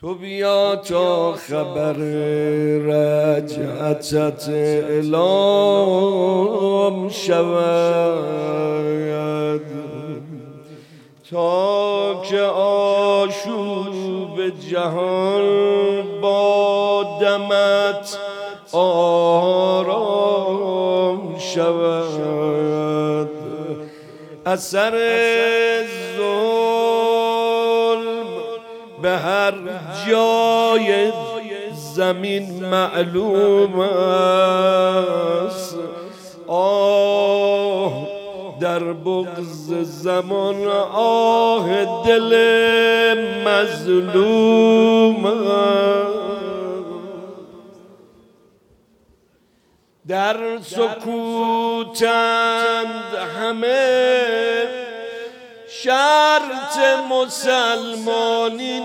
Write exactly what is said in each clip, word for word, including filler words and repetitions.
تو بیا تا خبر رجعتت اعلام شود، تا که آشوب جهان با دمت آرام شود. اثر ظلم به هر جای زمین معلوم است، آه در بغض زمان آه دل مظلوم است. در سکوتند همه شرط مسلمانی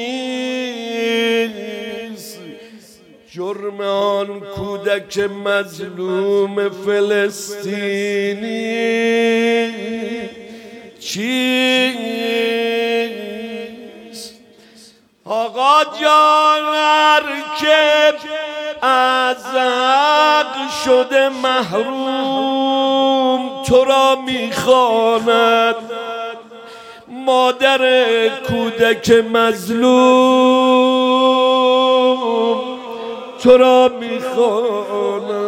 نیست، جرم آن کودک مظلوم فلسطینی چیست؟ آقا جان هر که از حق شده محروم تو را میخواند، مادر کودک مظلوم تو را میخواند.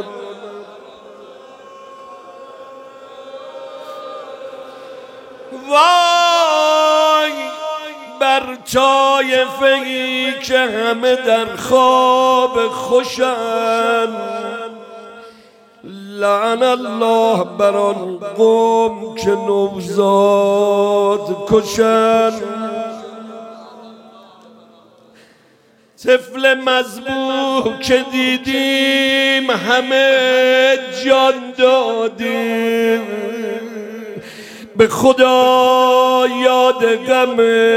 وای بر طایفه‌ای که همه در خواب خوشند، لعن الله بر آن قوم که نوزاد کشند. طفل مذبوح که دیدیم همه جان دادیم، به خدا یاد غم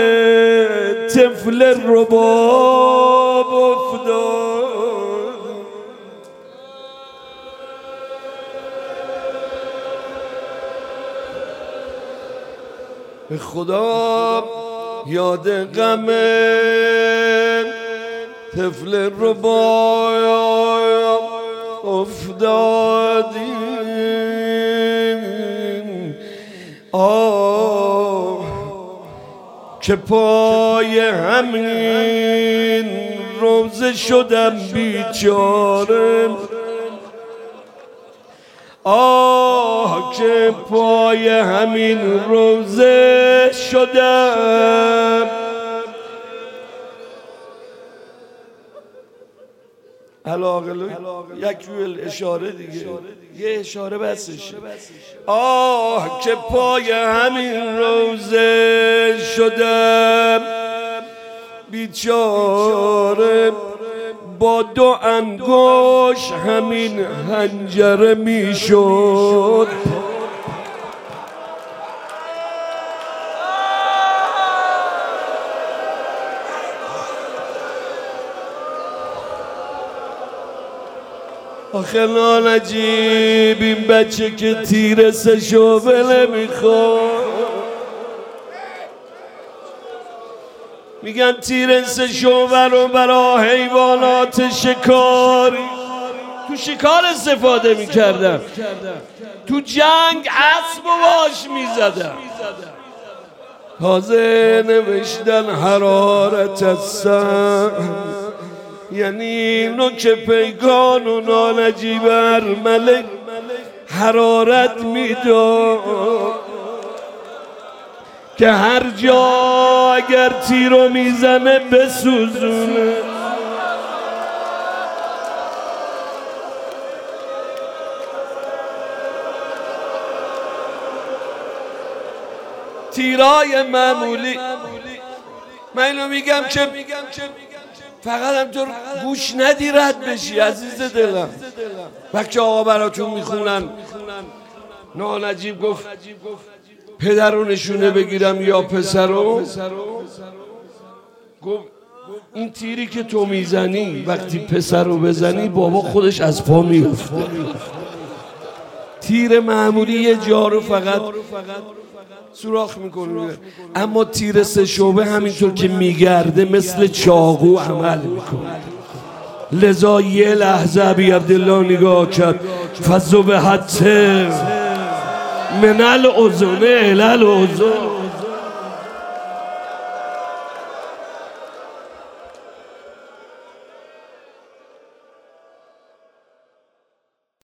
طفل رباب افتاد. به خدا یاد غم طفل رباب افتادیم. آه که پای همین روزه شدم بیچاره، آه که پای همین روزه شدم. علاقلو یک روی اشاره دیگه، یه اشاره بسشه. آه که پای همین روزه شدم بیچاره، با دو انگوش همین حنجره میشد. آخه ناجیب این بچه که تیر سه شعبه نمیخواد، میگن تیر سه شعبه رو برای حیوانات شکاری تو شکار استفاده میکردن، تو جنگ اسب و باش میزدن. تازه نوشتن حرارت السهم، یعنی نوک پیگان و نانجیب ارمله حرارت میداد که هر جا اگر تیرو میزنه بسوزونه. تیرای معمولی، من اینو میگم که فقط همطور گوش ندی رد بشی عزیز دلم. بچه آقا براتون میخونن، نانجیب گفت پدر رو نشونه بگیرم یا پسر رو؟ گفت این تیری که تو میزنی وقتی پسر رو بزنی بابا خودش از پا میفته. تیر معمولی یه جا رو فقط سوراخ میکنه. اما تیر سه شعبه همینطور که میگرده مثل چاقو عمل میکنه. لذا یه لحظه ابی عبدالله نگاه کرد، فضو به حتی من الاذن الی الاذن.